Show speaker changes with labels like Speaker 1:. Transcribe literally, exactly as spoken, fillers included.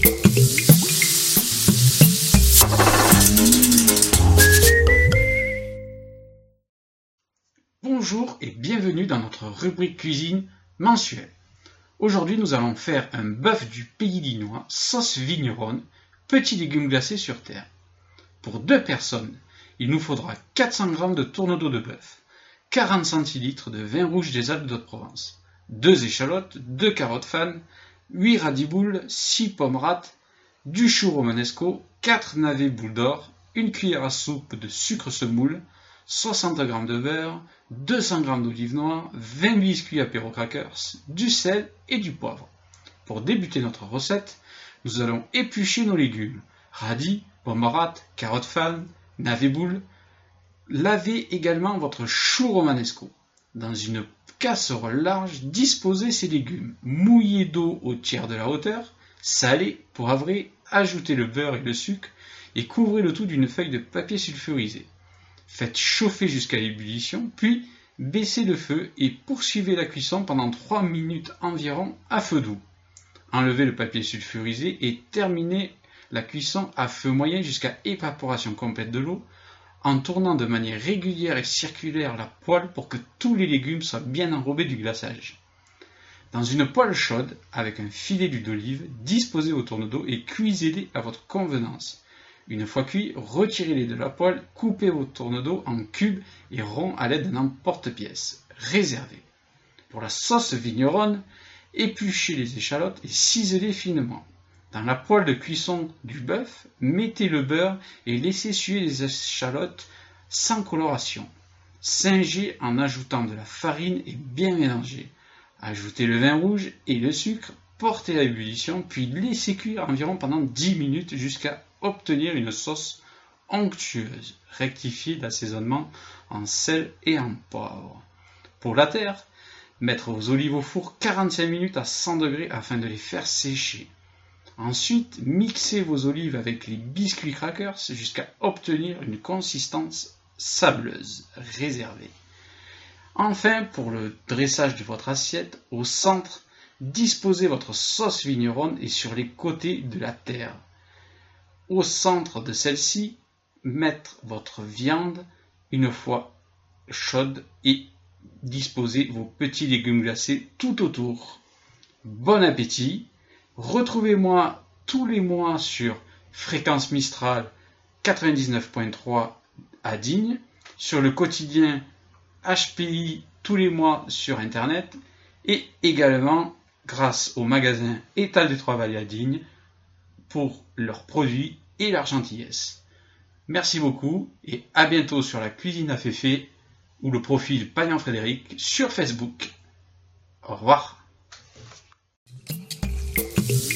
Speaker 1: Bonjour et bienvenue dans notre rubrique cuisine mensuelle. Aujourd'hui, nous allons faire un bœuf du pays lillois, sauce vigneronne, petits légumes glacés sur terre. Pour deux personnes, il nous faudra quatre cents grammes de tournedos de bœuf, quarante centilitres de vin rouge des Alpes d'Haute-Provence, deux échalotes, deux carottes fanes, huit radiboules, six pommes rates, du chou romanesco, quatre navets boules d'or, une cuillère à soupe de sucre semoule, soixante grammes de beurre, deux cents grammes d'olive noire, vingt biscuits apéro crackers, du sel et du poivre. Pour débuter notre recette, nous allons éplucher nos légumes, radis, pommes rates, carottes fanes, navets boules. Lavez également votre chou romanesco. Dans une casserole large, disposez ces légumes, mouillez d'eau au tiers de la hauteur, salez, poivrez, ajoutez le beurre et le sucre et couvrez le tout d'une feuille de papier sulfurisé. Faites chauffer jusqu'à l'ébullition, puis baissez le feu et poursuivez la cuisson pendant trois minutes environ à feu doux. Enlevez le papier sulfurisé et terminez la cuisson à feu moyen jusqu'à évaporation complète de l'eau, en tournant de manière régulière et circulaire la poêle pour que tous les légumes soient bien enrobés du glaçage. Dans une poêle chaude, avec un filet d'huile d'olive, disposez vos tournedos et cuisez-les à votre convenance. Une fois cuits, retirez-les de la poêle, coupez vos tournedos en cubes et ronds à l'aide d'un emporte-pièce. Réservez. Pour la sauce vigneronne, épluchez les échalotes et ciselez finement. Dans la poêle de cuisson du bœuf, mettez le beurre et laissez suer les échalotes sans coloration. Singez en ajoutant de la farine et bien mélanger. Ajoutez le vin rouge et le sucre, portez à ébullition, puis laissez cuire environ pendant dix minutes jusqu'à obtenir une sauce onctueuse. Rectifiez d'assaisonnement en sel et en poivre. Pour la terre, mettre vos olives au four quarante-cinq minutes à cent degrés afin de les faire sécher. Ensuite, mixez vos olives avec les biscuits crackers jusqu'à obtenir une consistance sableuse. Réservez. Enfin, pour le dressage de votre assiette, au centre, disposez votre sauce vigneronne et sur les côtés de la terre. Au centre de celle-ci, mettre votre viande une fois chaude et disposez vos petits légumes glacés tout autour. Bon appétit! Retrouvez-moi tous les mois sur Fréquence Mistral quatre-vingt-dix-neuf point trois à Digne, sur le quotidien H P I tous les mois sur Internet et également grâce au magasin Étal des Trois-Vallées à Digne pour leurs produits et leur gentillesse. Merci beaucoup et à bientôt sur la cuisine à Féfé ou le profil Payan Frédéric sur Facebook. Au revoir.